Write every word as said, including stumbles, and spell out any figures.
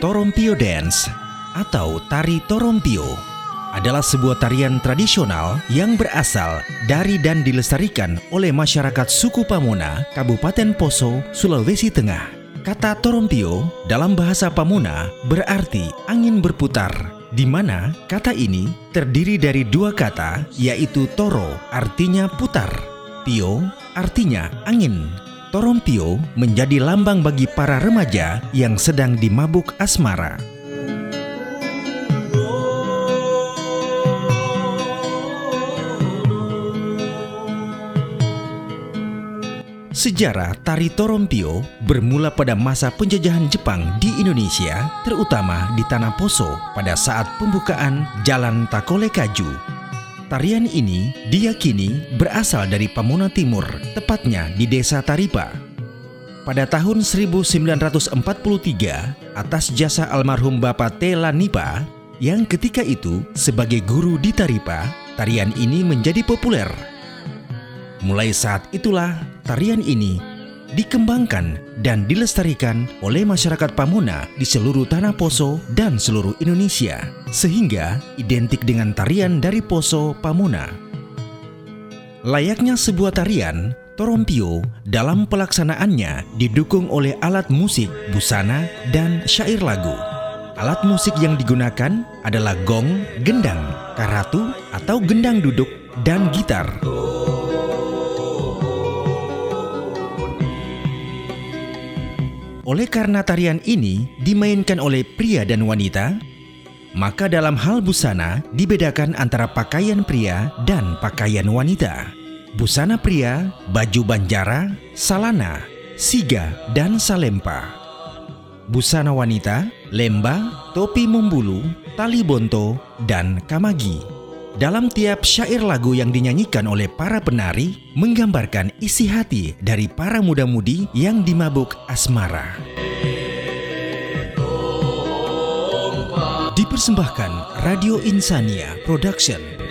Torompio Dance atau Tari Torompio adalah sebuah tarian tradisional yang berasal dari dan dilestarikan oleh masyarakat suku Pamona, Kabupaten Poso, Sulawesi Tengah. Kata Torompio dalam bahasa Pamona berarti angin berputar, di mana kata ini terdiri dari dua kata, yaitu toro artinya putar, pio artinya angin. Torompio menjadi lambang bagi para remaja yang sedang dimabuk asmara. Sejarah tari Torompio bermula pada masa penjajahan Jepang di Indonesia, terutama di Tanah Poso pada saat pembukaan Jalan Takole Kaju. Tarian ini diyakini berasal dari Pamona Timur, tepatnya di Desa Taripa. Pada tahun seribu sembilan ratus empat puluh tiga, atas jasa almarhum Bapak T. Lanipa, yang ketika itu sebagai guru di Taripa, tarian ini menjadi populer. Mulai saat itulah tarian ini dikembangkan dan dilestarikan oleh masyarakat Pamona di seluruh Tanah Poso dan seluruh Indonesia, sehingga identik dengan tarian dari Poso Pamona. Layaknya sebuah tarian, Torompio dalam pelaksanaannya didukung oleh alat musik, busana, dan syair lagu. Alat musik yang digunakan adalah gong, gendang, karatu atau gendang duduk, dan gitar. Oleh karena tarian ini dimainkan oleh pria dan wanita, maka dalam hal busana dibedakan antara pakaian pria dan pakaian wanita. Busana pria, baju banjara, salana, siga, dan salempa. Busana wanita, lemba, topi membulu, tali bonto, dan kamagi. Dalam tiap syair lagu yang dinyanyikan oleh para penari menggambarkan isi hati dari para muda-mudi yang dimabuk asmara. Dipersembahkan Radio Insania Production.